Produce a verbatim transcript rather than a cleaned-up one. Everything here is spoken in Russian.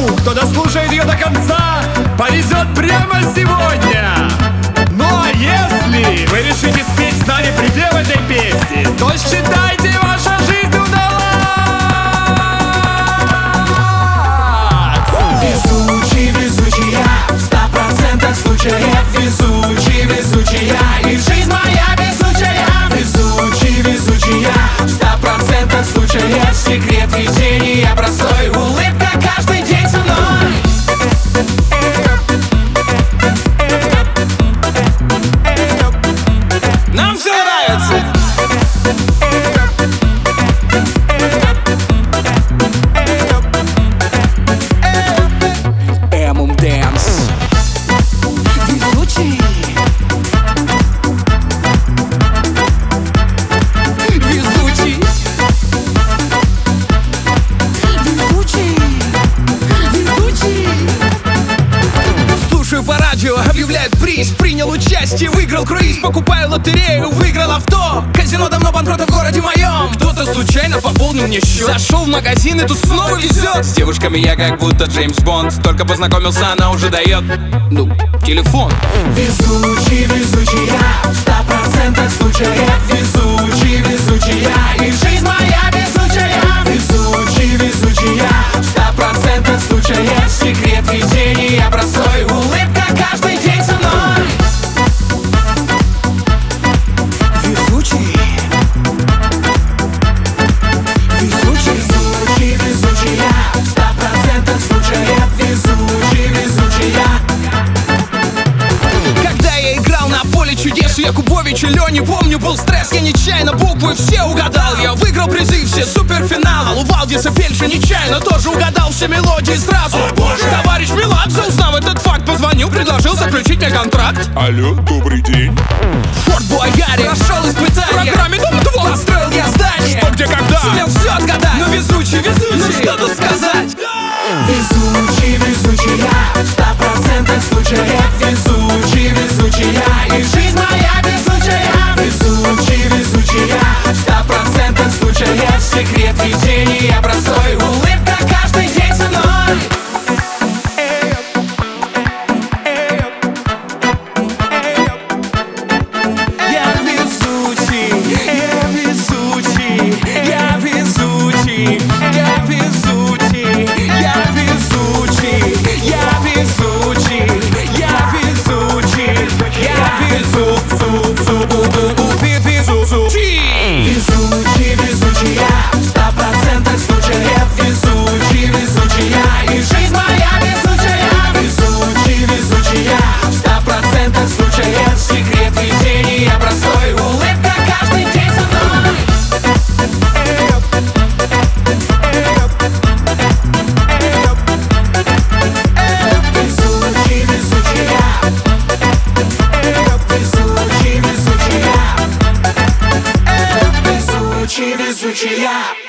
кто дослушает ее до конца, повезет прямо сегодня. Ну а если вы решите спеть с нами припев этой песни, то считайте, ваша жизнь удалась. Везучий, везучий я, в ста процентах случаев. Везучий, везучий я, и жизнь моя везучая. Везучий, везучий я, в ста процентах случаев. Секрет везения простой, улыбка каждый день со мной. Нам все нравится. Эмум Дэнс. Везучий. Везучий. Везучий. Везучий. Слушаю по радио, объявляют приз. Принял участие, выиграл круиз. Покупаю лотерею, выиграл авто. Казино давно банкрота в городе моем. Кто-то случайно пополнил мне счет. Зашел в магазин и тут снова везет. С девушками я как будто Джеймс Бонд. Только познакомился, она уже дает, ну, телефон. Везучий, везучий я, в ста процентах случаев. Везучий, везучий я, и жизнь моя везучая. Везучий, везучий я, в ста процентах случаев. Секрет везения простой, улыбка каждый день со мной. Везучий. Везучий, везучий, везучий я, в ста процентах случаев. Везучий, везучий я. Когда я играл на поле чудес у Якубовича Лёни, помню, был стресс, я нечаянно буквы все угадал. Я выиграл призы, все суперфинал. У Валдиса Пельша нечаянно тоже угадал все мелодии сразу. О, боже! Товарищ Меладзе, узнав этот факт, позвонил, предложил заключить мне контракт. Алло, добрый день. Форт Буагари прошел испытание. В программе Дом два построил я здание. Что, где, когда? Сумел все отгадать. Ну везучий, везучий, ну что тут сказать? Везучий, везучий я, в ста процентах случаев. Везучий, везучий я, и жизнь моя везучая. Везучий, везучий я, в ста процентах случаев. Секрет везения простой, улыбка каждый день со мной. Я везучий, я везучий, я везучий, я везучий, я везучий, я везучий, я везучий, я везучий. Везучий, везучий я, в ста процентах случаев. Везучий, везучий я, и жизнь моя везучая. Везучий, везучий я, в ста процентах случаев. Секрет везения простой, улыбка каждый день со мной. Везучий, везучий я. Везучий, везучий я. Везучий, везучий я.